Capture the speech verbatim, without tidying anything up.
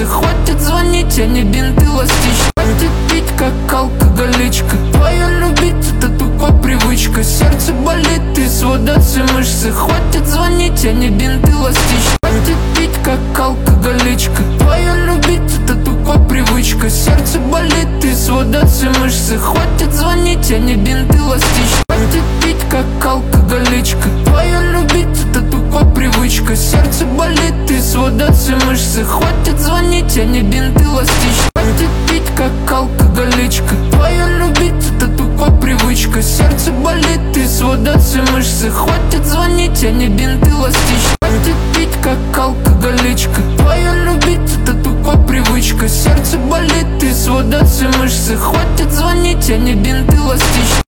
мышцы. Хватит звонить, а не бинты ластички. Хватит пить, как алкоголичка. Твою любить — это тупо привычка. Сердце болит, и сводятся мышцы. Хватит звонить, а не бинты ластички. Хватит пить, как алкоголичка. Твою любить — это тупо привычка. Сердце болит, и сводятся мышцы. Хватит звонить, а не бинты ластички. Хватит пить, как алкоголичка. Твою любить — это тупо привычка. Сердце болит, и сводятся мышцы. Хватит звонить, а не бинты ластички. Хватит пить, как алкоголичка. Твою любить — это тупо привычка. Сердце болит, и сводятся мышцы. Хватит звонить, а не бинты ластички. Хватит пить, как алкоголичка. Твою любить — это тупо привычка. Сердце болит, и сводятся мышцы. Хватит звонить, а не бинты ластички.